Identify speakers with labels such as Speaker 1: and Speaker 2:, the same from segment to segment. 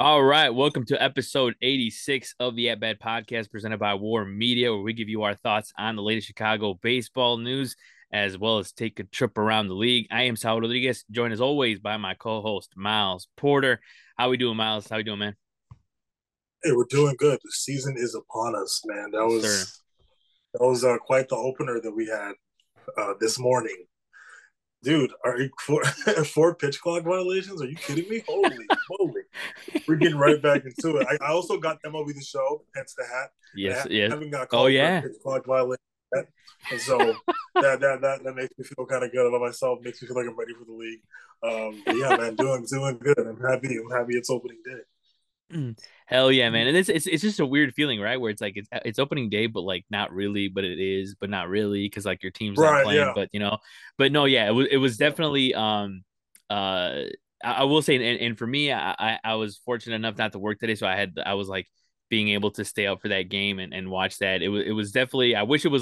Speaker 1: All right, welcome to episode 86 of the At Bat Podcast presented by War Media, where we give you our thoughts on the latest Chicago baseball news, as well as take a trip around the league. I am Saul Rodriguez, joined as always by my co-host, Miles Porter. How we doing, Miles? How we doing, man?
Speaker 2: Hey, we're doing good. The season is upon us, man. That
Speaker 1: Yes, sir.
Speaker 2: was that was quite the opener that we had this morning, dude. Are you four pitch clock violations? Are you kidding me? Holy moly! We're getting right back into it. I also got MLB The Show, hence the hat, and
Speaker 1: Yes,
Speaker 2: I
Speaker 1: yes.
Speaker 2: haven't got
Speaker 1: Oh,
Speaker 2: called for a
Speaker 1: yeah.
Speaker 2: pitch clock violation yet. And so that makes me feel kind of good about myself. Makes me feel like I'm ready for the league. But yeah, man, doing good. I'm happy. I'm happy it's opening day.
Speaker 1: Hell yeah, man. And it's just a weird feeling, right? Where it's like it's opening day, but like not really, but it is, but not really, because like your team's not
Speaker 2: Right?
Speaker 1: playing,
Speaker 2: Yeah.
Speaker 1: but no, yeah, it was definitely I will say, and for me, I was fortunate enough not to work today, so I was like being able to stay up for that game and watch that. It was definitely,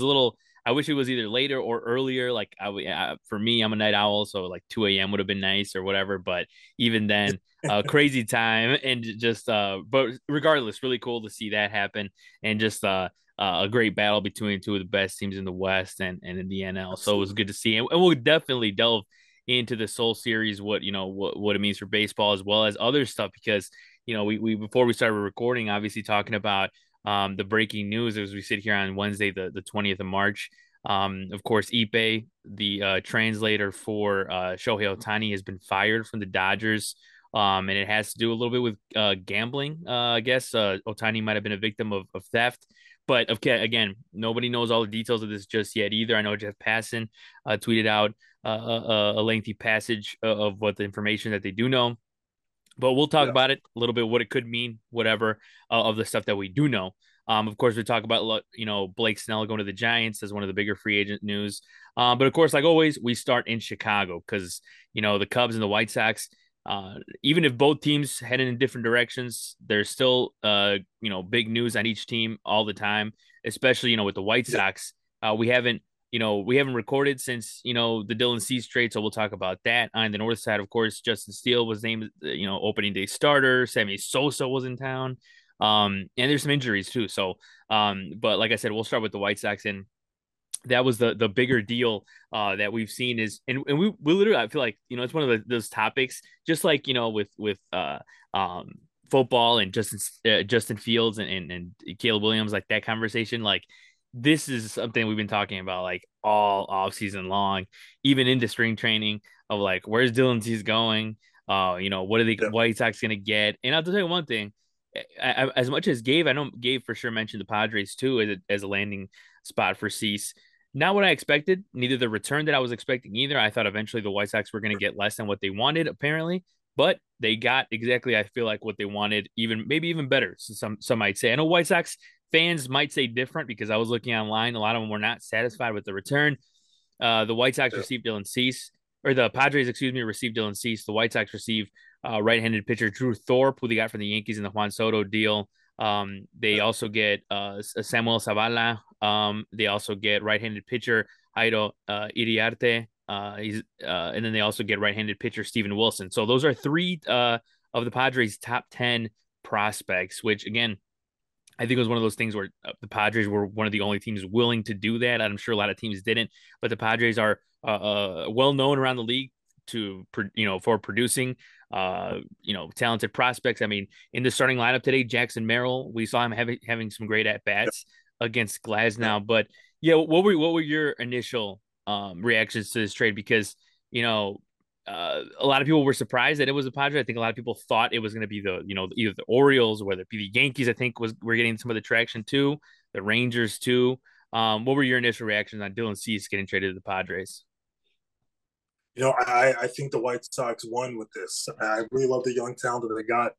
Speaker 1: I wish it was either later or earlier. Like for me, I'm a night owl, so like 2 a.m. would have been nice or whatever. But even then, crazy time and just but regardless, really cool to see that happen and just a great battle between two of the best teams in the West and in the NL. So it was
Speaker 2: Absolutely.
Speaker 1: good to see, and we'll definitely delve into the Soul Series, what it means for baseball as well as other stuff, because we before we started recording, obviously talking about the breaking news as we sit here on Wednesday, the 20th of March. Of course, Ipe, the translator for Shohei Ohtani, has been fired from the Dodgers. And it has to do a little bit with gambling. I guess Ohtani might have been a victim of theft. But okay, again, nobody knows all the details of this just yet either. I know Jeff Passan tweeted out a lengthy passage of what the information that they do know. But we'll talk
Speaker 2: Yeah.
Speaker 1: about it a little bit, what it could mean, whatever, of the stuff that we do know. Of course, we talk about Blake Snell going to the Giants as one of the bigger free agent news. But of course, like always, we start in Chicago because the Cubs and the White Sox. Even if both teams head in different directions, there's still big news on each team all the time. Especially with the White
Speaker 2: Yeah.
Speaker 1: Sox, we haven't recorded since the Dylan Cease trade, so we'll talk about that. On the north side, of course, Justin Steele was named opening day starter. Sammy Sosa was in town, and there's some injuries too. So, but like I said, we'll start with the White Sox, and that was the bigger deal that we've seen is, and we literally, I feel like it's one of those topics, just like with um football and Justin Fields and Caleb Williams, like that conversation, like this is something we've been talking about like all off season long, even into spring training, of like where's Dylan Cease going, what are the
Speaker 2: Yeah.
Speaker 1: White Sox gonna get. And I'll tell you one thing, as much as I know Gabe for sure mentioned the Padres too as a landing spot for Cease. Not what I expected, neither the return that I was expecting either. I thought eventually the White Sox were going to get less than what they wanted, apparently, but they got exactly, I feel like, what they wanted, even maybe even better. So some might say. I know White Sox fans might say different because I was looking online. A lot of them were not satisfied with the return. The White Sox
Speaker 2: Yeah.
Speaker 1: received Dylan Cease, or the Padres, excuse me, received Dylan Cease. The White Sox received right-handed pitcher Drew Thorpe, who they got from the Yankees in the Juan Soto deal. They
Speaker 2: Yeah.
Speaker 1: also get Samuel Zavala. They also get right-handed pitcher Jairo Iriarte. And then they also get right-handed pitcher Steven Wilson. So those are three of the Padres' top 10 prospects, which again, I think it was one of those things where the Padres were one of the only teams willing to do that. I'm sure a lot of teams didn't, but the Padres are well known around the league for producing talented prospects. I mean, in the starting lineup today, Jackson Merrill, we saw him having some great at bats against
Speaker 2: Yeah.
Speaker 1: Glasnow. But yeah, what were your initial reactions to this trade? Because you know a lot of people were surprised that it was a Padre. I think a lot of people thought it was going to be either the Orioles or whether it be the Yankees. I think we're getting some of the traction too, the Rangers too. What were your initial reactions on Dylan Cease getting traded to the Padres?
Speaker 2: I think the White Sox won with this. I really love the young talent that they got.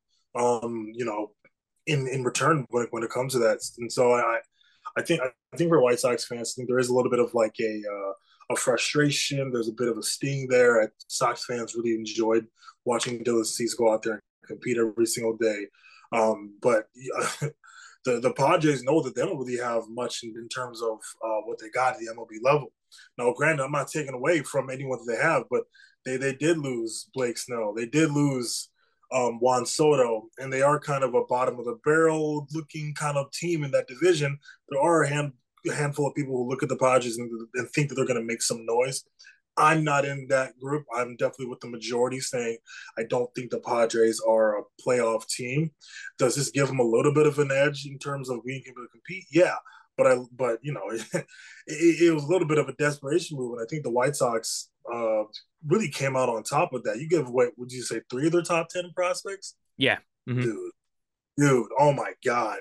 Speaker 2: In return when it comes to that, and so I think for White Sox fans, I think there is a little bit of like a frustration. There's a bit of a sting there. Sox fans really enjoyed watching Dylan Cease go out there and compete every single day. But the Padres know that they don't really have much in terms of what they got at the MLB level. Now, granted, I'm not taking away from anyone that they have, but they did lose Blake Snell. They did lose Juan Soto, and they are kind of a bottom of the barrel looking kind of team in that division. There are a handful of people who look at the Padres and think that they're going to make some noise. I'm not in that group. I'm definitely with the majority saying I don't think the Padres are a playoff team. Does this give them a little bit of an edge in terms of being able to compete? Yeah, but you know, it was a little bit of a desperation move, and I think the White Sox really came out on top of that. You give away, would you say, three of their top 10 prospects?
Speaker 1: Yeah. Mm-hmm.
Speaker 2: Dude, oh my god,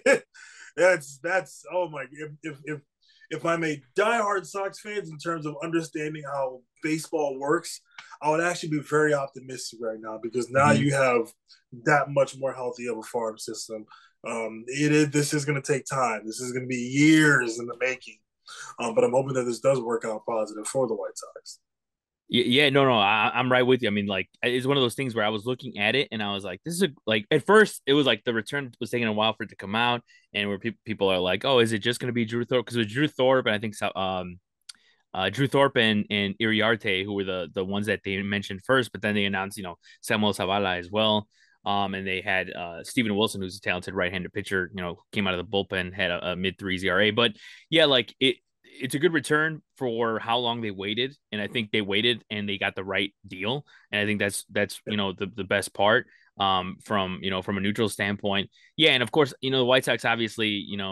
Speaker 2: that's oh my. If I'm a diehard Sox fans in terms of understanding how baseball works, I would actually be very optimistic right now because now
Speaker 1: Mm-hmm.
Speaker 2: you have that much more healthy of a farm system. This is going to take time. This is going to be years in the making. But I'm hoping that this does work out positive for the White Sox.
Speaker 1: Yeah, no, I'm right with you. I mean, like, it's one of those things where I was looking at it and I was like, this is like, at first it was like the return was taking a while for it to come out, and where people are like, oh, is it just going to be Drew Thorpe? Because it was Drew Thorpe, and I think so, Drew Thorpe and Iriarte, who were the ones that they mentioned first, but then they announced, Samuel Zavala as well. And they had Steven Wilson, who's a talented right-handed pitcher, came out of the bullpen, had a mid threes ERA. But yeah, like it's a good return for how long they waited, and I think they waited and they got the right deal, and I think that's the best part. From a neutral standpoint, yeah, and of course, the White Sox obviously,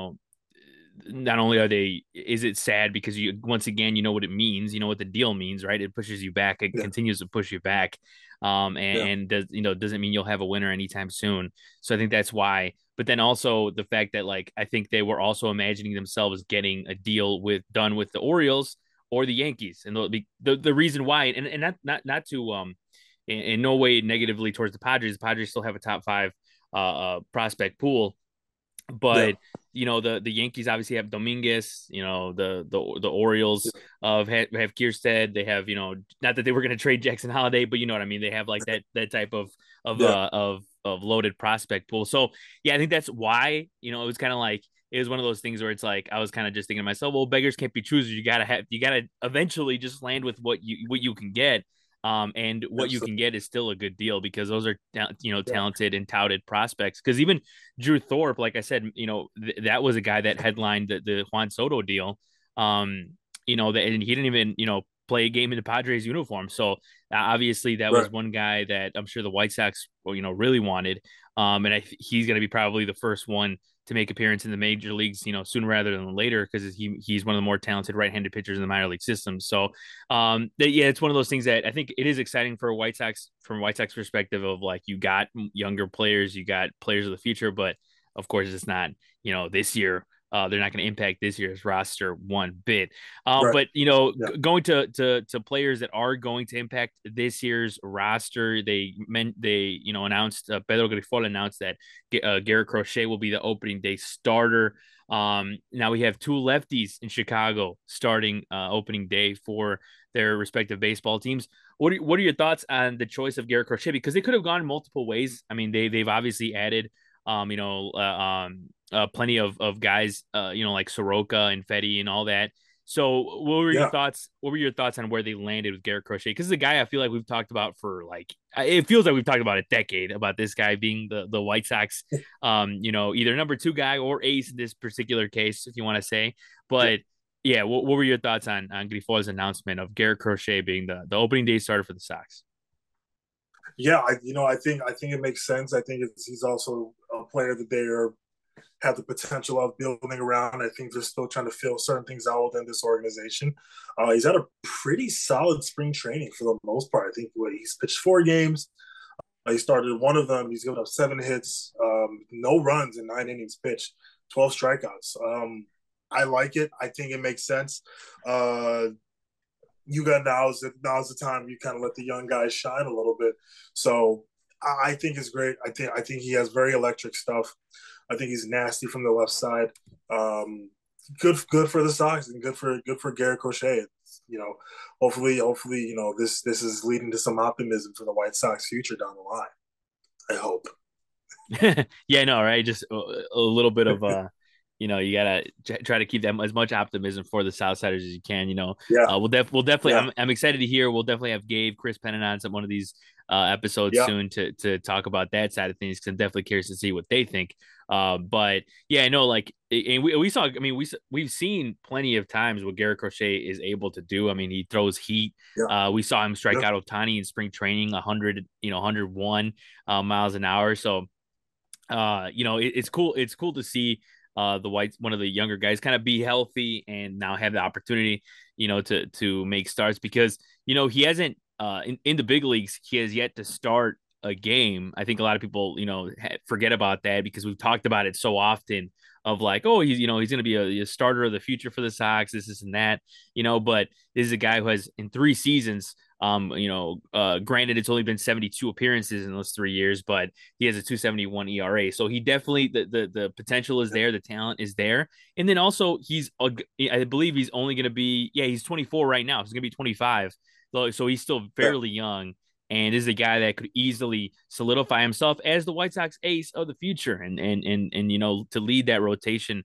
Speaker 1: not only are they, is it sad because you, once again, you know what it means, you know what the deal means, right? It pushes you back, it
Speaker 2: Yeah,
Speaker 1: continues to push you back.
Speaker 2: yeah,
Speaker 1: And does, doesn't mean you'll have a winner anytime soon. So I think that's why. But then also the fact that, like, I think they were also imagining themselves getting a deal done with the Orioles or the Yankees. And the reason why, and not to in no way negatively towards the Padres still have a top five prospect pool,
Speaker 2: yeah,
Speaker 1: but the Yankees obviously have Dominguez. The Orioles have Kierstead. They have, not that they were going to trade Jackson Holiday, but you know what I mean. They have like that type of
Speaker 2: yeah,
Speaker 1: uh of loaded prospect pool. So yeah, I think that's why, it was kind of like, it was one of those things where it's like I was kind of just thinking to myself, well, beggars can't be choosers. You gotta eventually just land with what you can get. And what you
Speaker 2: absolutely.
Speaker 1: can get is still a good deal because those are
Speaker 2: Yeah,
Speaker 1: talented and touted prospects. Because even Drew Thorpe, like I said, that was a guy that headlined the Juan Soto deal. And he didn't even, play a game in the Padres uniform. So obviously that was
Speaker 2: right.
Speaker 1: one guy that I'm sure the White Sox, really wanted. And he's going to be probably the first one to make appearance in the major leagues, sooner rather than later, because he's one of the more talented right-handed pitchers in the minor league system. So, yeah, it's one of those things that I think it is exciting for White Sox from a White Sox perspective of, like, you got younger players, you got players of the future, but of course it's not, this year. They're not going to impact this year's roster one bit.
Speaker 2: Right.
Speaker 1: But
Speaker 2: Yeah.
Speaker 1: going to players that are going to impact this year's roster, they announced, Pedro Grifol announced that Garrett Crochet will be the opening day starter. Now we have two lefties in Chicago starting opening day for their respective baseball teams. What are your thoughts on the choice of Garrett Crochet? Because they could have gone multiple ways. I mean, they've obviously added plenty of guys, like Soroka and Fetty and all that. So
Speaker 2: Yeah.
Speaker 1: what were your thoughts on where they landed with Garrett Crochet? Because the guy I feel like we've talked about for, like, it feels like we've talked about a decade about this guy being the White Sox, either number two guy or ace in this particular case, if you want to say.
Speaker 2: Yeah.
Speaker 1: But yeah, what were your thoughts on Grifol's announcement of Garrett Crochet being the opening day starter for the Sox?
Speaker 2: Yeah. I think it makes sense. I think he's also a player that they are have the potential of building around. I think they're still trying to fill certain things out within this organization. He's had a pretty solid spring training for the most part. I think he's pitched 4 games. He started one of them. He's given up 7 hits, no runs in 9 innings pitched, 12 strikeouts. I like it. I think it makes sense. You got now's the time you kind of let the young guys shine a little bit. So I think it's great. I think he has very electric stuff. I think he's nasty from the left side. Good for the Sox and good for Garrett Crochet. Hopefully, this is leading to some optimism for the White Sox future down the line. I hope.
Speaker 1: Yeah, no, right. Just a little bit of you gotta try to keep them as much optimism for the Southsiders as you can.
Speaker 2: Yeah,
Speaker 1: We'll definitely.
Speaker 2: yeah,
Speaker 1: I'm excited to hear. We'll definitely have Gabe, Chris Pennon on some one of these episodes
Speaker 2: yeah.
Speaker 1: soon to talk about that side of things. Because I'm definitely curious to see what they think. But yeah, I know like, and we saw. I mean, we've seen plenty of times what Garrett Crochet is able to do. I mean, he throws heat.
Speaker 2: Yeah,
Speaker 1: We saw him strike
Speaker 2: yeah,
Speaker 1: out Otani in spring training, 100, 101 miles an hour. So it's cool. It's cool to see one of the younger guys kind of be healthy and now have the opportunity, to make starts because he hasn't in the big leagues. He has yet to start a game. I think a lot of people forget about that because we've talked about it so often. Of like, oh, he's going to be a starter of the future for the Sox, this and that, But this is a guy who has in 3 seasons. Granted, it's only been 72 appearances in those 3 years, but he has a 271 ERA. So he definitely the potential is
Speaker 2: yeah.
Speaker 1: there, the talent is there. And then also I believe he's only going to be he's 24 right now. He's going to be 25. So he's still
Speaker 2: Yeah.
Speaker 1: fairly young and is a guy that could easily solidify himself as the White Sox ace of the future and to lead that rotation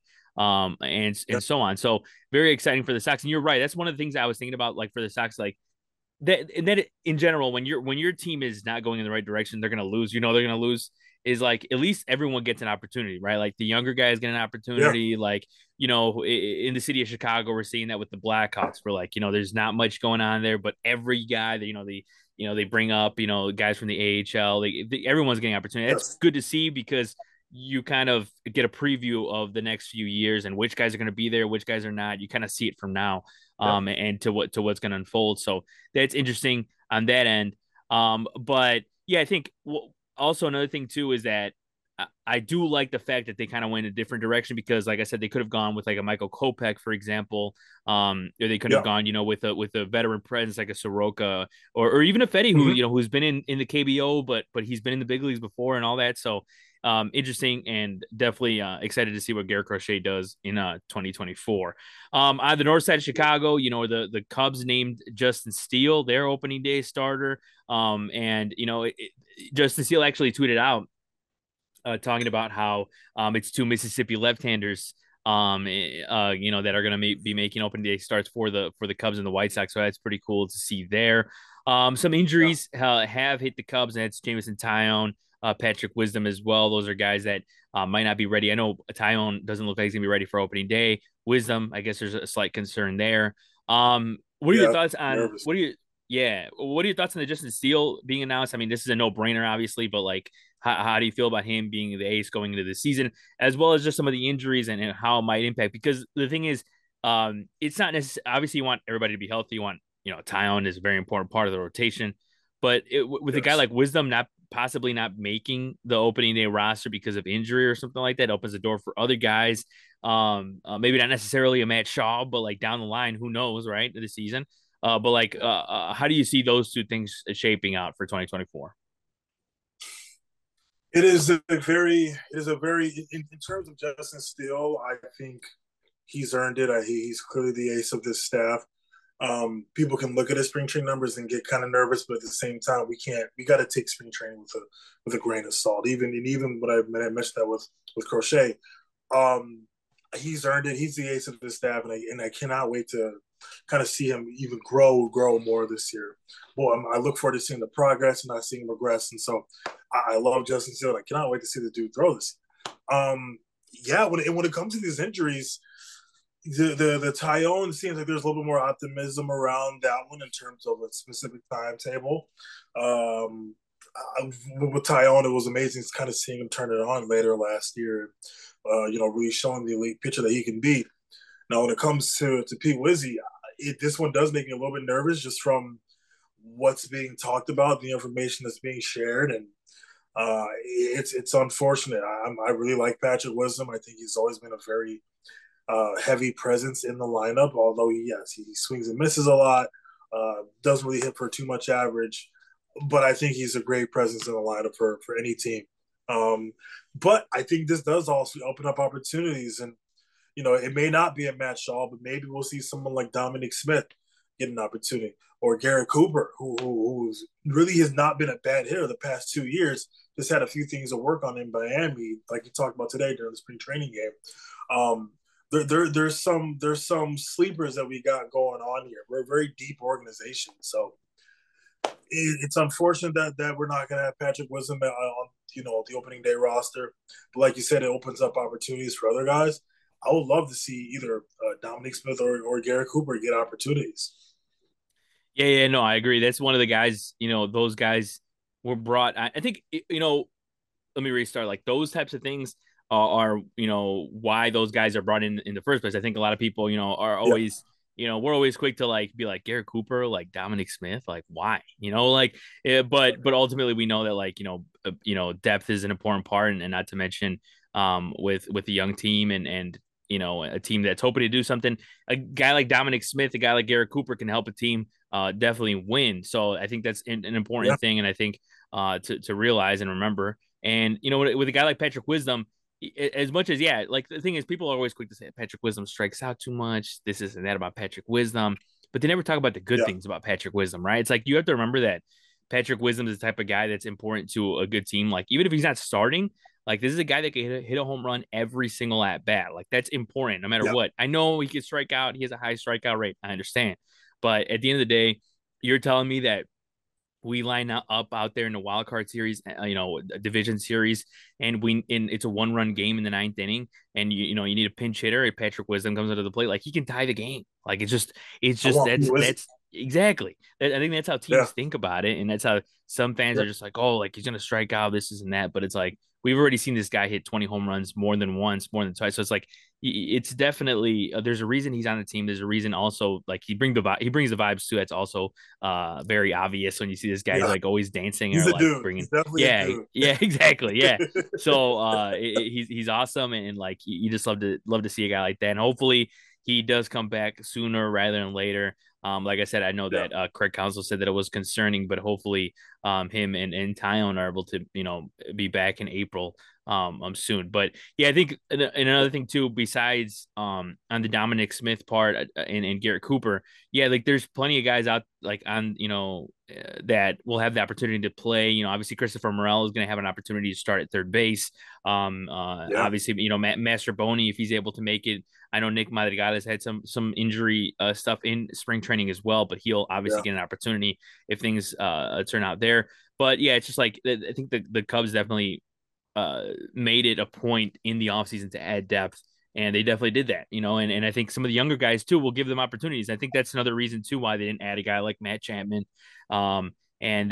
Speaker 1: and so on. So very exciting for the Sox. And you're right. That's one of the things I was thinking about like for the Sox like that in general when your team is not going in the right direction they're going to lose they're going to lose is like at least everyone gets an opportunity right like the younger guys get an
Speaker 2: Yeah.
Speaker 1: opportunity like in the city of Chicago we're seeing that with the Blackhawks for like there's not much going on there but every guy that they bring up guys from the AHL everyone's getting opportunity that's
Speaker 2: Yes.
Speaker 1: good to see because you kind of get a preview of the next few years and which guys are going to be there which guys are not you kind of see it from now
Speaker 2: Yeah.
Speaker 1: and to what's going to unfold so that's interesting on that end. But yeah, I think also another thing too is that I do like the fact that they kind of went a different direction because, like I said, they could have gone with like a Michael Kopech, for example, or they could have
Speaker 2: Yeah.
Speaker 1: gone, with a veteran presence like a Soroka or even a Fetty who
Speaker 2: Hmm.
Speaker 1: who's been in the KBO, but he's been in the big leagues before and all that. So interesting and definitely excited to see what Garrett Crochet does in 2024. On the north side of Chicago, the Cubs named Justin Steele their opening day starter. And Justin Steele actually tweeted out talking about how it's two Mississippi left-handers that are going to be making opening day starts for the Cubs and the White Sox. So that's pretty cool to see there. Some
Speaker 2: Yeah.
Speaker 1: injuries have hit the Cubs, and that's Jameson Taillon, Patrick Wisdom as well. Those are guys that might not be ready. I know Taillon doesn't look like he's going to be ready for opening day. Wisdom, I guess there's a slight concern there. What are your
Speaker 2: Yeah.
Speaker 1: thoughts on
Speaker 2: Nervous.
Speaker 1: what are you? Yeah, what are your thoughts on the Justin Steele being announced? I mean, this is a no-brainer, obviously, but like, how do you feel about him being the ace going into the season, as well as just some of the injuries and how it might impact? Because the thing is, it's not necessarily obviously you want everybody to be healthy. You want Taillon is a very important part of the rotation, but with a guy
Speaker 2: Yes.
Speaker 1: like Wisdom not possibly not making the opening day roster because of injury or something like that opens the door for other guys. Maybe not necessarily a Matt Shaw, but like down the line, who knows, right? The season. But like, how do you see those two things shaping out for 2024?
Speaker 2: It is a very in terms of Justin Steele, I think he's earned it. He's clearly the ace of this staff. People can look at his spring training numbers and get kind of nervous, but at the same time, we can't. We got to take spring training with a grain of salt. Even when I mentioned that with Crochet, um, he's earned it. He's the ace of the staff, and I cannot wait to kind of see him even grow more this year. Well, I look forward to seeing the progress and not seeing him regress. And so I love Justin Field. I cannot wait to see the dude throw this. Yeah, when it comes to these injuries, the Tyone seems like there's a little bit more optimism around that one in terms of a specific timetable. Um, with Tyone, it was amazing kind of seeing him turn it on later last year. Really showing the elite pitcher that he can be. Now, when it comes to Pete Wizzy, this one does make me a little bit nervous just from what's being talked about, the information that's being shared, and it's unfortunate. I really like Patrick Wisdom. I think he's always been a very heavy presence in the lineup. Although he swings and misses a lot, doesn't really hit for too much average, but I think he's a great presence in the lineup for any team. Um, but I think this does also open up opportunities, and it may not be a Matt Shaw, but maybe we'll see someone like Dominic Smith get an opportunity. or Garrett Cooper, who's really has not been a bad hitter the past 2 years. Just had a few things to work on in Miami, like you talked about today during the spring training game. Um, there's some sleepers that we got going on here. We're a very deep organization, so it's unfortunate that we're not going to have Patrick Wisdom on the opening day roster. But like you said, it opens up opportunities for other guys. I would love to see either Dominic Smith or Garrett Cooper get opportunities.
Speaker 1: Yeah, no, I agree. That's one of the guys, those guys were brought. I think, let me restart. Like those types of things are why those guys are brought in the first place. I think a lot of people, are
Speaker 2: Yeah,
Speaker 1: always, we're always quick to like be like Garrett Cooper, like Dominic Smith, like why, like, but ultimately we know that like, depth is an important part, and not to mention, with a young team and a team that's hoping to do something. A guy like Dominic Smith, a guy like Garrett Cooper can help a team definitely win. So I think that's an
Speaker 2: yeah,
Speaker 1: important thing, and I think to realize and remember. And with a guy like Patrick Wisdom, as much as like the thing is, people are always quick to say Patrick Wisdom strikes out too much. This and that about Patrick Wisdom, but they never talk about the good
Speaker 2: yeah,
Speaker 1: things about Patrick Wisdom, right? It's like you have to remember that Patrick Wisdom is the type of guy that's important to a good team. Like even if he's not starting, like this is a guy that can hit a home run every single at bat. Like that's important no matter
Speaker 2: yeah.
Speaker 1: what. I know he can strike out. He has a high strikeout rate. I understand, but at the end of the day, you're telling me that we line up out there in the wild card series, division series, and it's a 1-run game in the ninth inning, and you need a pinch hitter. If Patrick Wisdom comes under the plate, like he can tie the game. Like it's
Speaker 2: I
Speaker 1: just
Speaker 2: want Pete Wisdom.
Speaker 1: that's exactly. I think that's how
Speaker 2: Yeah,
Speaker 1: teams think about it, and that's how some fans
Speaker 2: yeah,
Speaker 1: are just like, oh, like he's gonna strike out, this and that. But it's like we've already seen this guy hit 20 home runs more than once, more than twice. So it's like it's definitely there's a reason he's on the team. There's a reason also like he brings the vibes too. That's also very obvious when you see this guy. He's
Speaker 2: yeah.
Speaker 1: like always dancing
Speaker 2: He's
Speaker 1: or
Speaker 2: a
Speaker 1: like
Speaker 2: dude.
Speaker 1: bringing.
Speaker 2: He's definitely a
Speaker 1: Yeah,
Speaker 2: dude.
Speaker 1: yeah, exactly. Yeah. So he's awesome, and like you just love to see a guy like that. And hopefully he does come back sooner rather than later. Like I said, I know
Speaker 2: Yeah,
Speaker 1: that Craig Counsell said that it was concerning, but hopefully him and Tyone are able to be back in April soon. But yeah, I think and another thing too, besides on the Dominic Smith part and Garrett Cooper, yeah, like there's plenty of guys out like on that will have the opportunity to play. Obviously Christopher Morel is going to have an opportunity to start at third base.
Speaker 2: yeah,
Speaker 1: Obviously, Master Boney, if he's able to make it. I know Nick Madrigal has had some injury stuff in spring training as well, but he'll obviously
Speaker 2: yeah,
Speaker 1: get an opportunity if things turn out there. But yeah, it's just like I think the Cubs definitely made it a point in the offseason to add depth. And they definitely did that, and I think some of the younger guys too will give them opportunities. I think that's another reason too why they didn't add a guy like Matt Chapman. And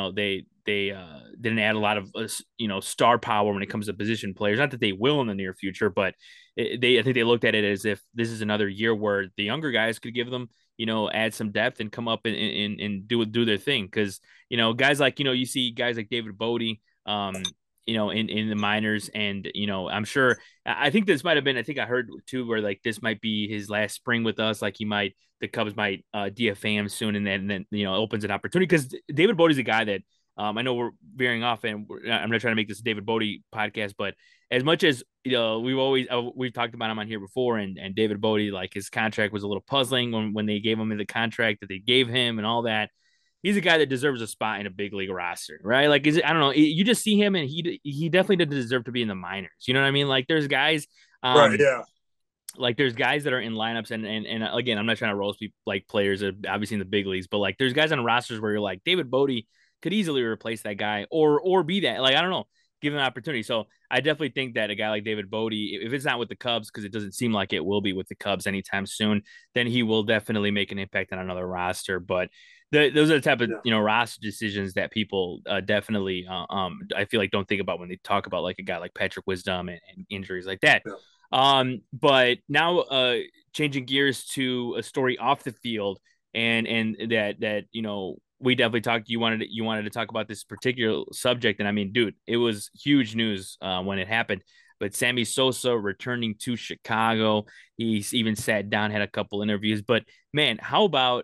Speaker 1: they didn't add a lot of star power when it comes to position players. Not that they will in the near future, but I think they looked at it as if this is another year where the younger guys could give them add some depth and come up and do their thing. Because guys like you see guys like David Bodie, in the minors. And, I'm sure, I think this might have been, I think I heard too, where like this might be his last spring with us. Like the Cubs might DFA him soon. And then, opens an opportunity because David Bodie's a guy that, I know we're veering off and I'm not trying to make this a David Bodie podcast, but as much as, we've talked about him on here before, and David Bodie, like his contract was a little puzzling when they gave him the contract that they gave him and all that. He's a guy that deserves a spot in a big league roster, right? Like, I don't know. You just see him, and he definitely doesn't deserve to be in the minors. You know what I mean? Like, there's guys,
Speaker 2: right. Yeah,
Speaker 1: there's guys that are in lineups, and again, I'm not trying to roast people like players, obviously in the big leagues, but like, there's guys on rosters where you're like, David Bodie could easily replace that guy, or be that. Like, I don't know, give him an opportunity. So I definitely think that a guy like David Bodie, if it's not with the Cubs, because it doesn't seem like it will be with the Cubs anytime soon, then he will definitely make an impact on another roster. But those are the type of
Speaker 2: yeah,
Speaker 1: roster decisions that people definitely I feel like don't think about when they talk about like a guy like Patrick Wisdom and injuries like that.
Speaker 2: yeah,
Speaker 1: But now changing gears to a story off the field, and that we definitely talked. You wanted to talk about this particular subject, and I mean, dude, it was huge news when it happened. But Sammy Sosa returning to Chicago, he's even sat down, had a couple interviews. But man, how about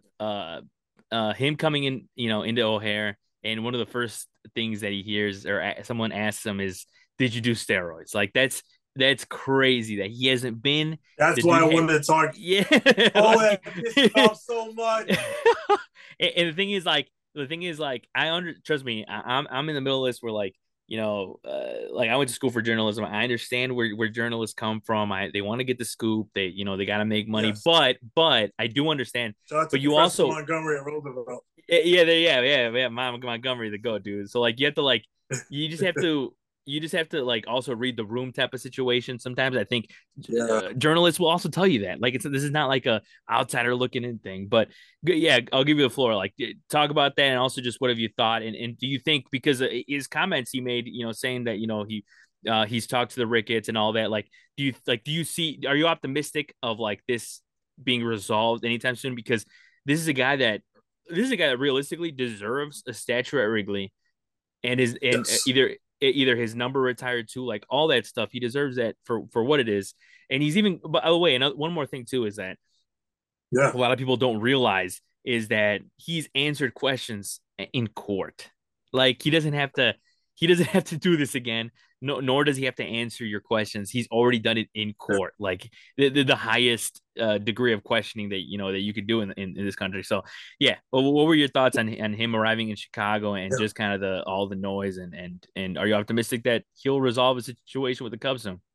Speaker 1: him coming in, into O'Hare, and one of the first things that he hears or someone asks him is, "Did you do steroids?" Like That's crazy that he hasn't been. The
Speaker 2: That's why
Speaker 1: dude
Speaker 2: I
Speaker 1: had,
Speaker 2: wanted to talk.
Speaker 1: yeah,
Speaker 2: Oh,
Speaker 1: like,
Speaker 2: that pissed me off so much.
Speaker 1: and the thing is like trust me, I'm in the middle of this where like like I went to school for journalism. I understand where journalists come from. They want to get the scoop. They got to make money,
Speaker 2: Yes.
Speaker 1: but I do understand.
Speaker 2: Shout out to
Speaker 1: But you
Speaker 2: Professor
Speaker 1: also
Speaker 2: Montgomery at Roosevelt.
Speaker 1: yeah, Montgomery the go, dude. So like you have to like you just have to like also read the room type of situation. Sometimes I think
Speaker 2: Yeah.
Speaker 1: journalists will also tell you that like this is not like a outsider looking in thing. But yeah, I'll give you the floor. Like talk about that and also just what have you thought and do you think because his comments he made saying that he's talked to the Ricketts and all that like do you see are you optimistic of like this being resolved anytime soon because this is a guy that realistically deserves a statue at Wrigley and is and
Speaker 2: Yes.
Speaker 1: either his number retired too, like all that stuff. He deserves that for what it is. And he's even by the way, one more thing too is that
Speaker 2: Yeah.
Speaker 1: a lot of people don't realize is that he's answered questions in court. Like he doesn't have to do this again. No, nor does he have to answer your questions. He's already done it in
Speaker 2: Yeah.
Speaker 1: court, like the highest degree of questioning that that you could do in this country. So, yeah. Well, what were your thoughts on him arriving in Chicago and
Speaker 2: Yeah.
Speaker 1: just kind of the all the noise and are you optimistic that he'll resolve the situation with the Cubs soon?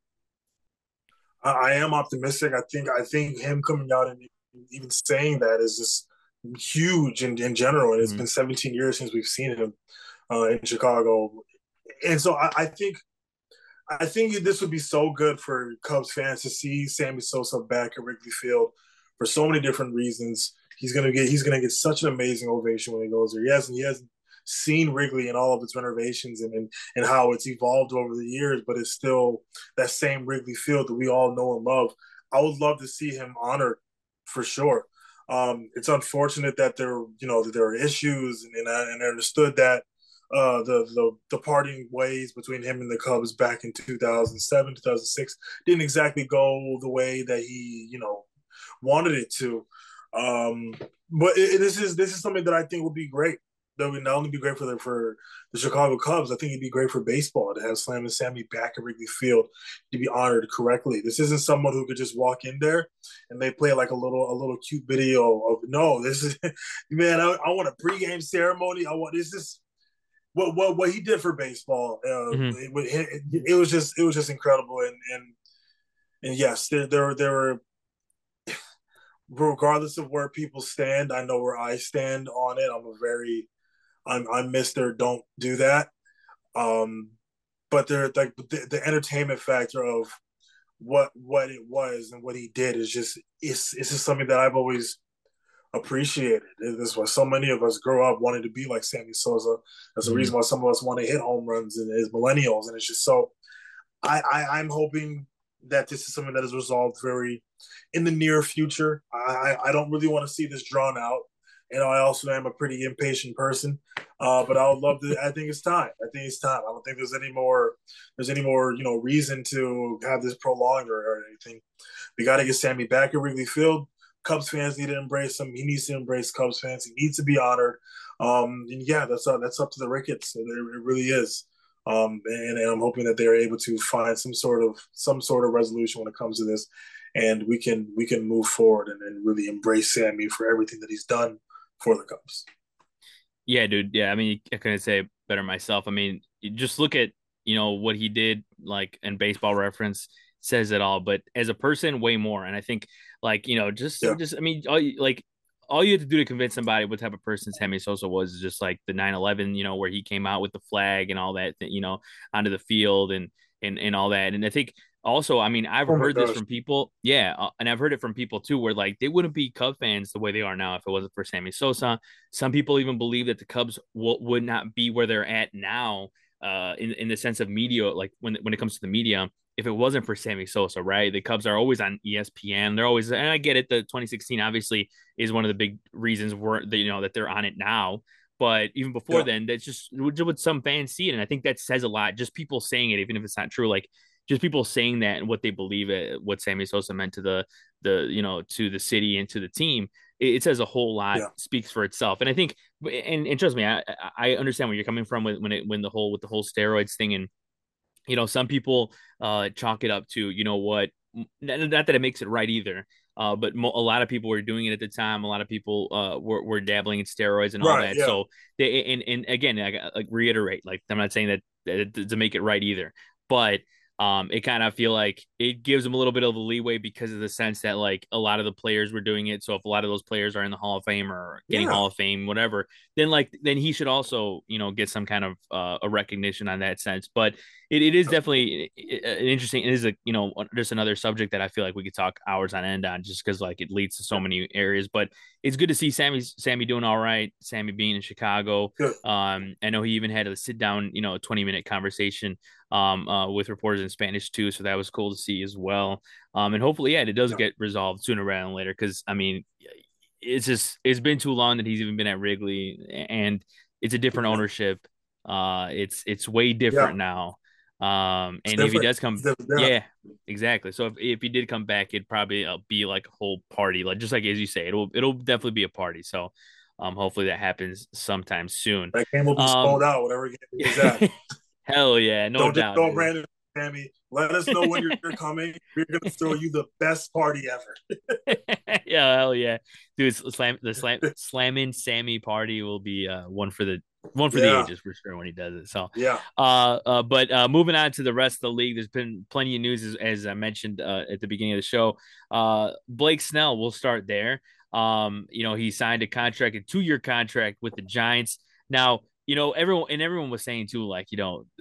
Speaker 2: I am optimistic. I think him coming out and even saying that is just huge in general. And it's
Speaker 1: Mm-hmm.
Speaker 2: been 17 years since we've seen him in Chicago, and so I think this would be so good for Cubs fans to see Sammy Sosa back at Wrigley Field for so many different reasons. He's gonna get such an amazing ovation when he goes there. He hasn't seen Wrigley and all of its renovations and how it's evolved over the years, but it's still that same Wrigley Field that we all know and love. I would love to see him honored for sure. It's unfortunate that there are issues, and I understood that the parting ways between him and the Cubs back in 2007, 2006 didn't exactly go the way that he wanted it to. Um, but this is something that I think would be great. That would not only be great for the Chicago Cubs, I think it'd be great for baseball to have Slam and Sammy back at Wrigley Field to be honored correctly. This isn't someone who could just walk in there and they play like a little cute video of no. This is man. I want a pregame ceremony. I want this is what he did for baseball.
Speaker 1: Mm-hmm.
Speaker 2: It was just incredible, and yes, there were, regardless of where people stand, I know where I stand on it. I'm Mister Don't do that. Um, but there like the entertainment factor of what it was and what he did is it's just something that I've always appreciated. This is why so many of us grow up wanting to be like Sammy Sosa. That's the
Speaker 1: Mm-hmm.
Speaker 2: reason why some of us want to hit home runs and as millennials. And it's just so I'm hoping that this is something that is resolved very in the near future. I don't really want to see this drawn out. And I also am a pretty impatient person, but I would love to. I think it's time. I think it's time. I don't think there's any more reason to have this prolonged or anything. We got to get Sammy back at Wrigley Field. Cubs fans need to embrace him. He needs to embrace Cubs fans. He needs to be honored. And yeah, that's up to the Ricketts. It really is. And I'm hoping that they're able to find some sort of resolution when it comes to this, and we can move forward and really embrace Sammy for everything that he's done for the Cubs.
Speaker 1: Yeah, dude. Yeah, I mean, I couldn't say it better myself. I mean, you just look at what he did, like in Baseball Reference says it all. But as a person, way more. And I think, like
Speaker 2: Yeah,
Speaker 1: just I mean, all you have to do to convince somebody what type of person Sammy Sosa was is just like the 9/11, where he came out with the flag and all that, onto the field and all that. And I think also, I mean, I've
Speaker 2: oh my
Speaker 1: heard this
Speaker 2: gosh,
Speaker 1: from people, yeah, and I've heard it from people too, where like they wouldn't be Cub fans the way they are now if it wasn't for Sammy Sosa. Some people even believe that the Cubs would not be where they're at now, in the sense of media, like when it comes to the media, if it wasn't for Sammy Sosa, right? The Cubs are always on ESPN. They're always, and I get it. The 2016 obviously is one of the big reasons that they're on it now. But even before
Speaker 2: yeah,
Speaker 1: then, that's just what some fans see it, and I think that says a lot. Just people saying it, even if it's not true, like just people saying that and what they believe it, what Sammy Sosa meant to to the city and to the team, it says a whole lot,
Speaker 2: yeah,
Speaker 1: speaks for itself. And I think, and trust me, I understand where you're coming from when the whole with the whole steroids thing and some people chalk it up to, what, not that it makes it right either. But a lot of people were doing it at the time. A lot of people were dabbling in steroids and all
Speaker 2: Right.
Speaker 1: that.
Speaker 2: Yeah.
Speaker 1: So they and again, like reiterate, like I'm not saying that to make it right either, but it kind of feel like it gives them a little bit of the leeway because of the sense that like a lot of the players were doing it. So if a lot of those players are in the Hall of Fame or getting
Speaker 2: Yeah.
Speaker 1: Hall of Fame, whatever, then he should also get some kind of a recognition on that sense. But it is definitely an interesting. It is just another subject that I feel like we could talk hours on end on, just because like it leads to so many areas. But it's good to see Sammy doing all right. Sammy being in Chicago.
Speaker 2: Good.
Speaker 1: I know he even had a sit down, 20-minute conversation with reporters in Spanish too, so that was cool to see as well. And hopefully, yeah, it does
Speaker 2: Yeah.
Speaker 1: get resolved sooner rather than later. Because I mean, it's been too long that he's even been at Wrigley, and it's a different
Speaker 2: Yeah.
Speaker 1: ownership. It's way
Speaker 2: Yeah.
Speaker 1: different now.
Speaker 2: It's
Speaker 1: And if he
Speaker 2: different.
Speaker 1: does
Speaker 2: It's
Speaker 1: come,
Speaker 2: different. Yeah.
Speaker 1: yeah, exactly. So if he did come back, it'd probably be like a whole party, like just like as you say, it'll definitely be a party. So, hopefully that happens sometime soon.
Speaker 2: That game will be sold
Speaker 1: Um,
Speaker 2: out, whatever game it is at.
Speaker 1: hell yeah, no
Speaker 2: Don't just
Speaker 1: doubt,
Speaker 2: go
Speaker 1: dude.
Speaker 2: random, Sammy. Let us know when you're coming. We're gonna throw you the best party ever.
Speaker 1: Yeah, hell yeah, dude. Slamming Sammy party will be one for the
Speaker 2: Yeah.
Speaker 1: ages for sure when he does it. So,
Speaker 2: Yeah.
Speaker 1: but moving on to the rest of the league, there's been plenty of news as I mentioned at the beginning of the show. Blake Snell, we'll start there. He signed a 2-year contract with the Giants. Now, everyone was saying too, like,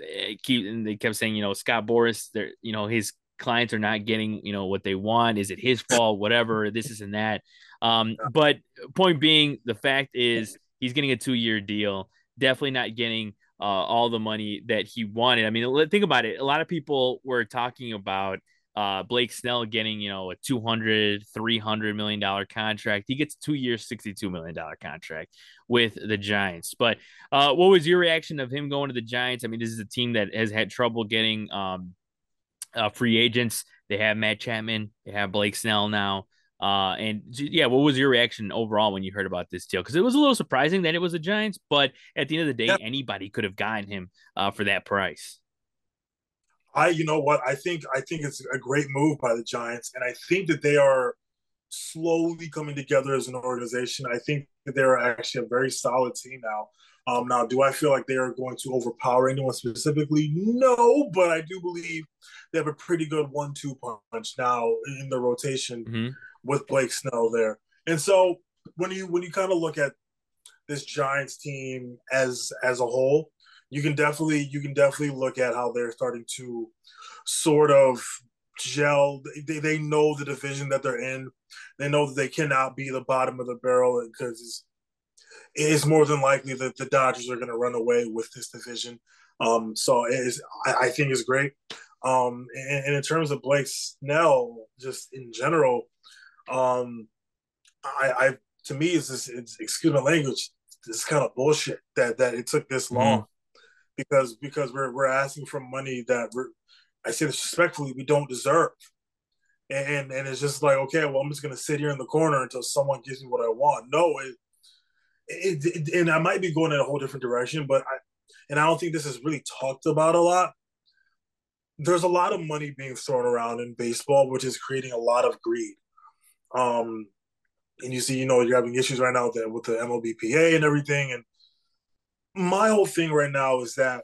Speaker 1: they kept saying, Scott Boras, his clients are not getting, what they want. Is it his fault? Whatever, this is and that. But point being, the fact is he's getting a 2-year deal, definitely not getting all the money that he wanted. I mean, think about it. A lot of people were talking about Blake Snell getting, a 200, $300 million contract. He gets 2 years, $62 million contract with the Giants. But what was your reaction of him going to the Giants? I mean, this is a team that has had trouble getting free agents. They have Matt Chapman. They have Blake Snell now. And yeah, what was your reaction overall when you heard about this deal? Because it was a little surprising that it was the Giants, but at the end of the day,
Speaker 2: Yeah.
Speaker 1: anybody could have gotten him for that price.
Speaker 2: You know what? I think it's a great move by the Giants, and I think that they are slowly coming together as an organization. I think that they're actually a very solid team now. Now, do I feel like they are going to overpower anyone specifically? No, but I do believe they have a pretty good 1-2 punch now in the rotation
Speaker 1: Mm-hmm.
Speaker 2: with Blake Snell there. And so when you kind of look at this Giants team as a whole, you can definitely look at how they're starting to sort of gel. They know the division that they're in. They know that they cannot be the bottom of the barrel because it's more than likely that the Dodgers are going to run away with this division. So I think it's great. And in terms of Blake Snell, just in general, um, I to me it's excuse my language. This kind of bullshit that it took this
Speaker 1: Mm-hmm.
Speaker 2: long because we're asking for money that I say this respectfully, we don't deserve. And it's just like, okay, well, I'm just gonna sit here in the corner until someone gives me what I want. No, and I might be going in a whole different direction, but I don't think this is really talked about a lot. There's a lot of money being thrown around in baseball, which is creating a lot of greed. Um, and you see, you're having issues right now with the MLBPA and everything. And my whole thing right now is that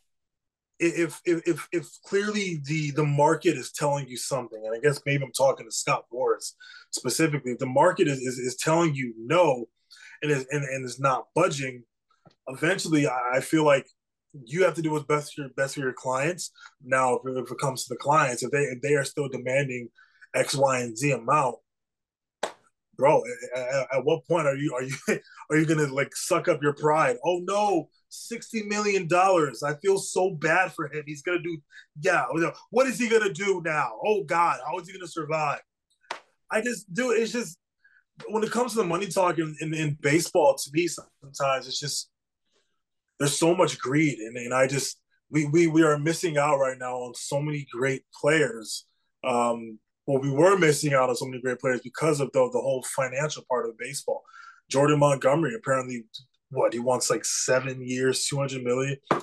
Speaker 2: if clearly the market is telling you something, and I guess maybe I'm talking to Scott Boras specifically, if the market is telling you no and is not budging, eventually I feel like you have to do what's best for your clients. Now, if it comes to the clients, if they are still demanding X, Y, and Z amount, bro, at what point are you are you gonna like suck up your pride? Oh no, $60 million. I feel so bad for him. He's gonna do, yeah. What is he gonna do now? Oh God, how is he gonna survive? I just do. It's just when it comes to the money talk in baseball, to me, sometimes it's just there's so much greed, and I just we are missing out right now on so many great players. Well, we were missing out on so many great players because of the whole financial part of baseball. Jordan Montgomery apparently, what he wants like 7 years, 200 million.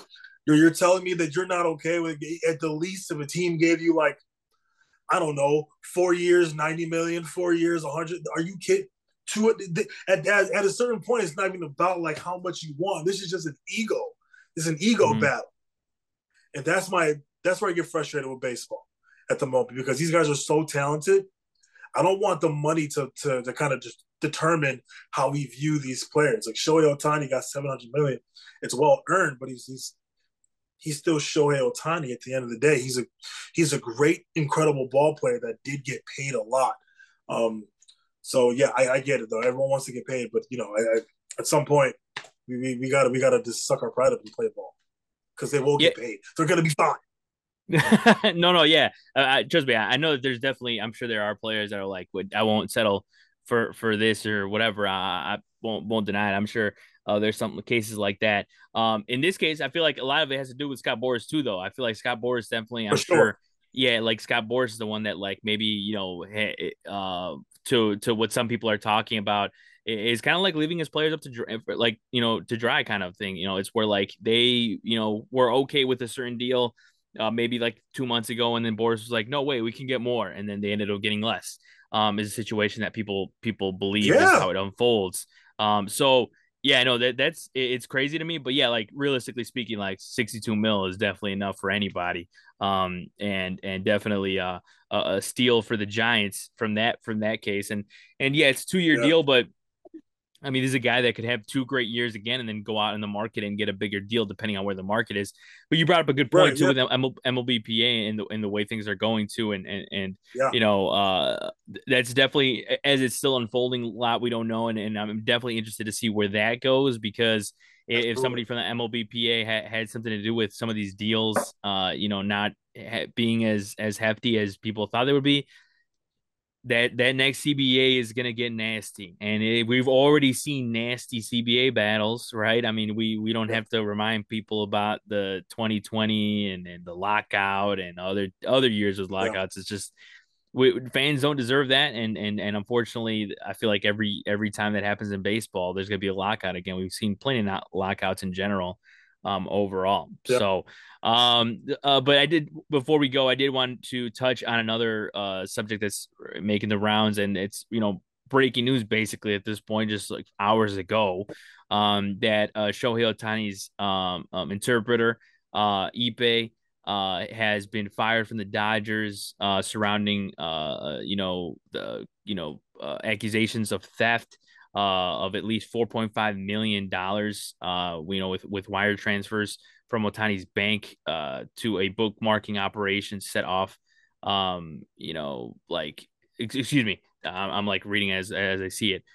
Speaker 2: You're telling me that you're not okay with at the least if a team gave you like I don't know 4 years, 90 million, 4 years, 100. Are you kidding? At a certain point, it's not even about like how much you want. This is just an ego. It's an ego
Speaker 1: Mm-hmm.
Speaker 2: battle, and that's where I get frustrated with baseball at the moment because these guys are so talented. I don't want the money to kind of just determine how we view these players. Like Shohei Ohtani got 700 million. It's well earned, but he's still Shohei Ohtani at the end of the day. He's a great, incredible ball player that did get paid a lot. Um, so yeah, I get it though. Everyone wants to get paid, but at some point we gotta just suck our pride up and play ball because they will
Speaker 1: Yeah.
Speaker 2: get paid. They're gonna be fine.
Speaker 1: No, yeah. Trust me, I know that there's definitely. I'm sure there are players that are like, I won't settle for this or whatever." I won't deny it. I'm sure there's some cases like that. In this case, I feel like a lot of it has to do with Scott Boras too, though. I feel like Scott Boras definitely.
Speaker 2: For
Speaker 1: I'm
Speaker 2: sure.
Speaker 1: sure. Yeah, like Scott Boras is the one that like maybe to what some people are talking about is kind of like leaving his players up to like to dry kind of thing. It's where like they were okay with a certain deal maybe like 2 months ago, and then Boras was like, "No way, we can get more," and then they ended up getting less. Is a situation that people believe is
Speaker 2: Yeah,
Speaker 1: how it unfolds. So yeah, no, it's crazy to me, but yeah, like realistically speaking, like 62 mil is definitely enough for anybody. And definitely a steal for the Giants from that case, and yeah, it's a 2 year
Speaker 2: yeah,
Speaker 1: deal, but I mean, this is a guy that could have 2 great years again and then go out in the market and get a bigger deal depending on where the market is. But you brought up a good
Speaker 2: right,
Speaker 1: point too
Speaker 2: yeah,
Speaker 1: with MLBPA and the way things are going too, and
Speaker 2: yeah,
Speaker 1: that's definitely as it's still unfolding a lot we don't know, and I'm definitely interested to see where that goes because if
Speaker 2: absolutely.
Speaker 1: somebody from the MLBPA had something to do with some of these deals, not being as hefty as people thought they would be, that next CBA is going to get nasty, and we've already seen nasty CBA battles, right? I mean, we don't
Speaker 2: Yeah,
Speaker 1: have to remind people about the 2020 and the lockout and other years with
Speaker 2: yeah.
Speaker 1: lockouts. It's just fans don't deserve that, and unfortunately, I feel like every time that happens in baseball, there's going to be a lockout again. We've seen plenty of not lockouts in general, overall.
Speaker 2: Yeah.
Speaker 1: So, but I did before we go, I did want to touch on another subject that's making the rounds, and it's breaking news basically at this point, just like hours ago, that Shohei Ohtani's interpreter, Ipe, has been fired from the Dodgers surrounding the accusations of theft of at least $4.5 million with wire transfers from Ohtani's bank to a bookmarking operation set off like excuse me, I'm like reading as I see it,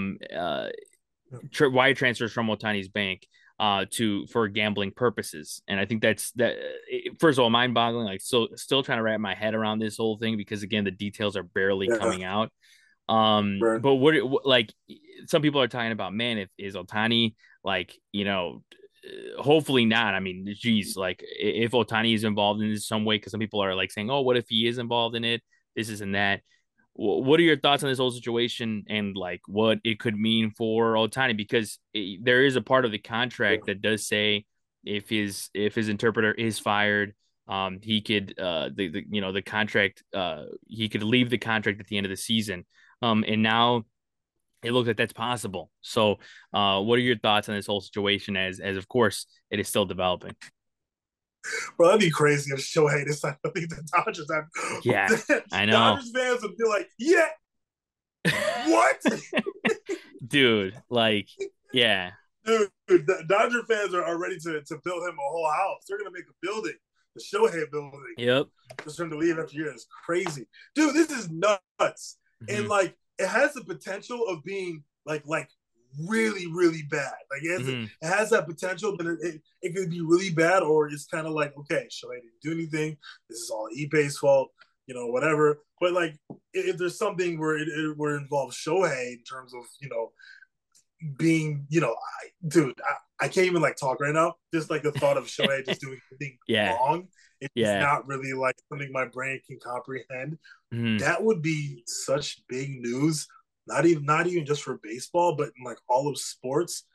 Speaker 1: wire transfers from Ohtani's bank to for gambling purposes. And I think that first of all mind boggling, like still trying to wrap my head around this whole thing because again the details are barely
Speaker 2: Yeah,
Speaker 1: coming out.
Speaker 2: right.
Speaker 1: But what like some people are talking about, man, if is Ohtani like hopefully not. I mean, geez, like if Ohtani is involved in this some way, because some people are like saying, oh, what if he is involved in it? This is and that. What are your thoughts on this whole situation and like what it could mean for Ohtani? Because there is a part of the
Speaker 2: Yeah.
Speaker 1: contract that does say if his interpreter is fired, he could the contract he could leave the contract at the end of the season. And now it looks like that's possible. So, what are your thoughts on this whole situation? As of course it is still developing.
Speaker 2: Bro, that'd be crazy if Shohei decided to leave the Dodgers.
Speaker 1: Yeah, I know,
Speaker 2: Dodgers fans would be like, yeah, what?
Speaker 1: dude. Like, yeah,
Speaker 2: Dude, Dodger fans are ready to build him a whole house. They're going to make a building, the Shohei building,
Speaker 1: yep.
Speaker 2: just for him to leave after years. It's crazy. Dude, this is nuts. And
Speaker 1: Hmm.
Speaker 2: like, it has the potential of being like really, really bad. Like
Speaker 1: Hmm.
Speaker 2: it has that potential, but it could be really bad, or it's kind of like, okay, Shohei didn't do anything. This is all Ipe's fault, whatever. But like, if there's something where it involves Shohei in terms of being, dude, I can't even like talk right now. Just like the thought of Shohei just doing anything
Speaker 1: Yeah,
Speaker 2: wrong, it's
Speaker 1: yeah.
Speaker 2: not really like something my brain can comprehend.
Speaker 1: Hmm.
Speaker 2: That would be such big news. Not even just for baseball, but in like all of sports.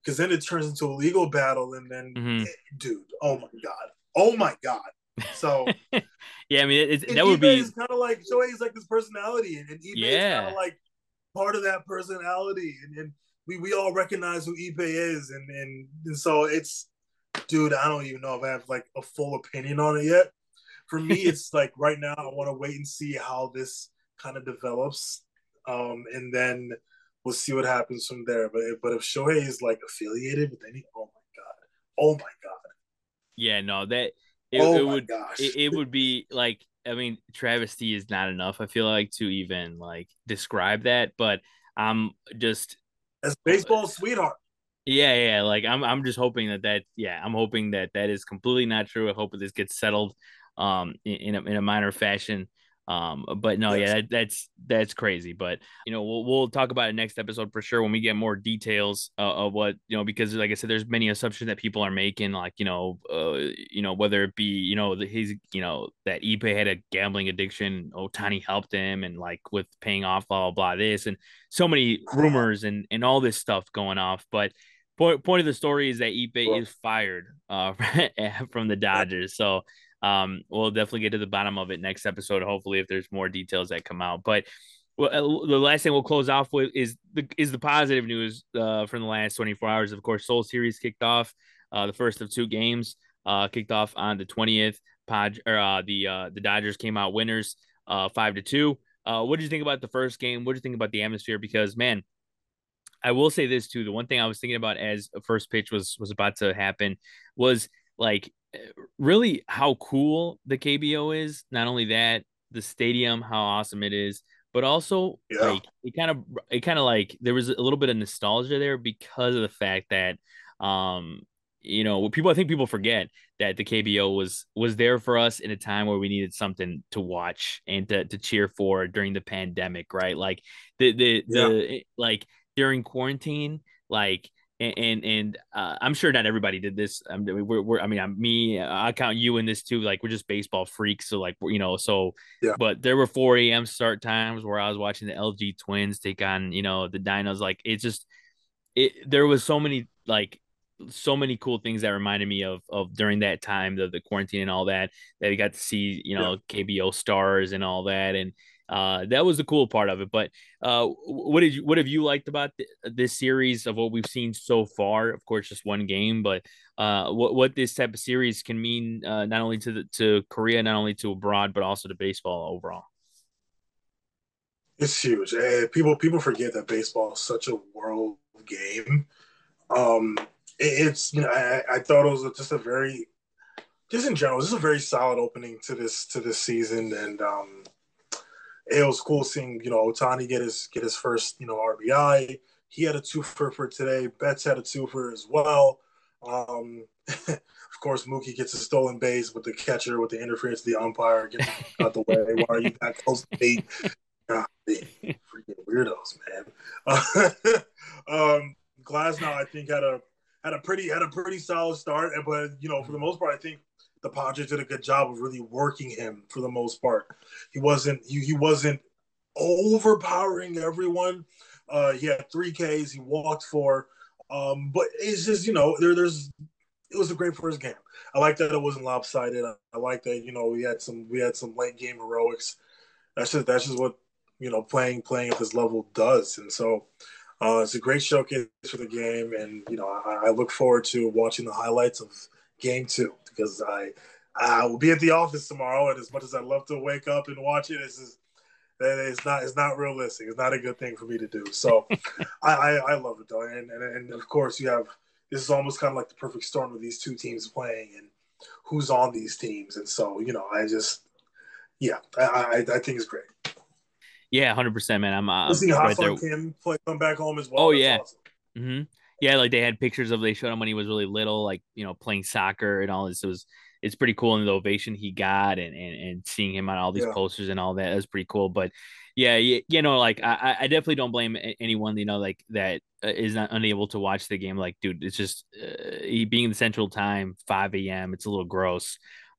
Speaker 2: because then it turns into a legal battle, and then,
Speaker 1: Hmm.
Speaker 2: dude, oh my god. So
Speaker 1: Yeah, I mean,
Speaker 2: and
Speaker 1: that would
Speaker 2: eBay
Speaker 1: be
Speaker 2: is kind of like Shohei's like this personality, and eBay is kind of
Speaker 1: yeah.
Speaker 2: like part of that personality, and we all recognize who eBay is, and so it's, dude, I don't even know if I have like a full opinion on it yet. For me, it's like right now I want to wait and see how this kind of develops, and then we'll see what happens from there. But if Shohei is like affiliated with any, oh my god, oh my god,
Speaker 1: Yeah, no, that
Speaker 2: oh
Speaker 1: it
Speaker 2: my
Speaker 1: would
Speaker 2: gosh,
Speaker 1: it would be like, I mean, travesty is not enough, I feel like, to even like describe that, but I'm just
Speaker 2: that's baseball's sweetheart.
Speaker 1: yeah, yeah, like I'm just hoping yeah, I'm hoping that that is completely not true. I hope that this gets settled in a minor fashion. But no, yeah,
Speaker 2: Yes.
Speaker 1: that's crazy. But we'll talk about it next episode for sure when we get more details of what, because like I said, there's many assumptions that people are making, like whether it be he's that Ipe had a gambling addiction, Otani helped him, and like with paying off blah blah blah this, and so many rumors and all this stuff going off. But point of the story is that Ipe is fired from the Dodgers. So we'll definitely get to the bottom of it next episode, hopefully, if there's more details that come out. But the last thing we'll close off with is the positive news from the last 24 hours. Of course, Soul Series kicked off, the first of two games, kicked off on the 20th. The Dodgers came out winners, 5-2. What did you think about the first game? What did you think about the atmosphere? Because man, I will say this too. The one thing I was thinking about as a first pitch was about to happen was like really how cool the KBO is. Not only that, the stadium, how awesome it is, but also
Speaker 2: Yeah.
Speaker 1: like it kind of like there was a little bit of nostalgia there because of the fact that I think people forget that the KBO was there for us in a time where we needed something to watch and to cheer for during the pandemic, right? Like
Speaker 2: Yeah.
Speaker 1: like during quarantine, like I'm sure not everybody did this. I mean, I count you in this too. Like we're just baseball freaks, so like so.
Speaker 2: Yeah.
Speaker 1: But there were 4 a.m. start times where I was watching the LG Twins take on the Dinos. Like it's just there was so many cool things that reminded me of during that time, the quarantine and all that we got to see
Speaker 2: Yeah.
Speaker 1: KBO stars and all that, and that was the cool part of it. But what have you liked about this series of what we've seen so far? Of course, just one game, but what this type of series can mean, not only to Korea, not only to abroad, but also to baseball overall.
Speaker 2: It's huge. People forget that baseball is such a world game. Um, it's I thought it was just a very just in general, this is a very solid opening to this season, and it was cool seeing Otani get his first RBI. He had a twofer for today. Betts had a twofer as well. Of course, Mookie gets a stolen base with the catcher with the interference of the umpire gets out the way. Why are you that close to me? God, freaking weirdos, man. Glasnow, I think had a pretty solid start, but for the most part, I think the Padres did a good job of really working him for the most part. He wasn't overpowering everyone. He had 3 Ks. He walked 4. But it's just there's it was a great first game. I like that it wasn't lopsided. I like that we had some late game heroics. That's just what playing at this level does. And so it's a great showcase for the game, and I look forward to watching the highlights of Game 2 because I will be at the office tomorrow, and as much as I love to wake up and watch it, it's not realistic. It's not a good thing for me to do. So I love it though, and of course this is almost kind of like the perfect storm of these two teams playing and who's on these teams, and so I think it's great.
Speaker 1: Yeah, 100%, man.
Speaker 2: We'll see
Speaker 1: Right there.
Speaker 2: Hassan Kim come back home as
Speaker 1: Oh
Speaker 2: well. That's
Speaker 1: yeah.
Speaker 2: awesome.
Speaker 1: Hmm. Yeah, like they had pictures of they showed him when he was really little, like playing soccer and all this. It's pretty cool, and the ovation he got, and seeing him on all these
Speaker 2: Yeah.
Speaker 1: posters and all that is pretty cool. But yeah, like I definitely don't blame anyone like that is not unable to watch the game. Like, dude, it's just he being the Central Time, 5 a.m. It's a little gross.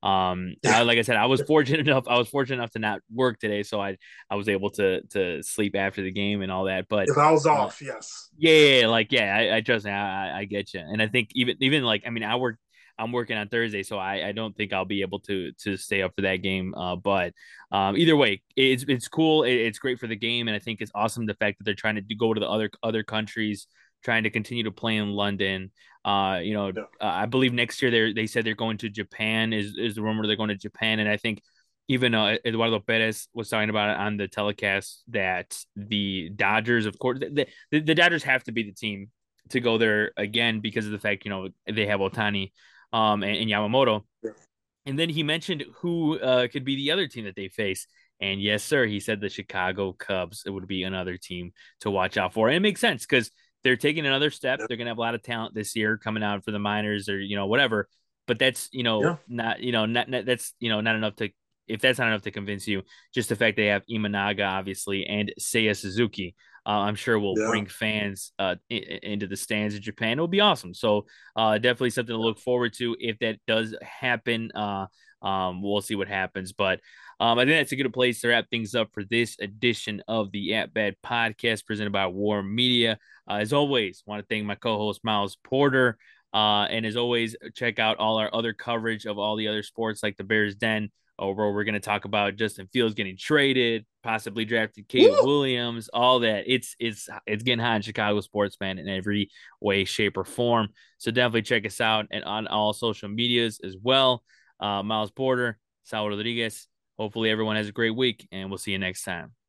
Speaker 2: Yeah.
Speaker 1: Like I said, I was fortunate enough to not work today, so I was able to sleep after the game and all that. But
Speaker 2: If I was
Speaker 1: uh,
Speaker 2: off, yes.
Speaker 1: yeah, like yeah, I trust me, I get you, and I think even like I mean, I'm working on Thursday, so I don't think I'll be able to stay up for that game. But either way, it's cool. It's great for the game, and I think it's awesome the fact that they're trying to go to the other countries, trying to continue to play in London.
Speaker 2: Yeah.
Speaker 1: I believe next year they said they're going to Japan. Is the rumor they're going to Japan, and I think even Eduardo Perez was talking about it on the telecast that the Dodgers, of course, the Dodgers have to be the team to go there again because of the fact they have Otani, and Yamamoto.
Speaker 2: Yeah.
Speaker 1: And then he mentioned who could be the other team that they face. And yes, sir, he said the Chicago Cubs. It would be another team to watch out for. And it makes sense because they're taking another step.
Speaker 2: Yeah.
Speaker 1: They're going to have a lot of talent this year coming out for the minors or whatever. But that's
Speaker 2: Yeah.
Speaker 1: not not that's not enough to if that's not enough to convince you. Just the fact they have Imanaga obviously and Seiya Suzuki. I'm sure will
Speaker 2: Yeah.
Speaker 1: bring fans into the stands in Japan. It'll be awesome. So definitely something to look forward to if that does happen. We'll see what happens, but I think that's a good place to wrap things up for this edition of the At Bat podcast presented by War Media. As always, want to thank my co-host Miles Porter, and as always, check out all our other coverage of all the other sports like the Bears Den. Where we're going to talk about Justin Fields getting traded, possibly drafted Caleb
Speaker 2: Woo!
Speaker 1: Williams, all that. It's getting hot in Chicago sports, man, in every way, shape, or form. So definitely check us out and on all social medias as well. Miles Porter, Saul Rodriguez. Hopefully everyone has a great week, and we'll see you next time.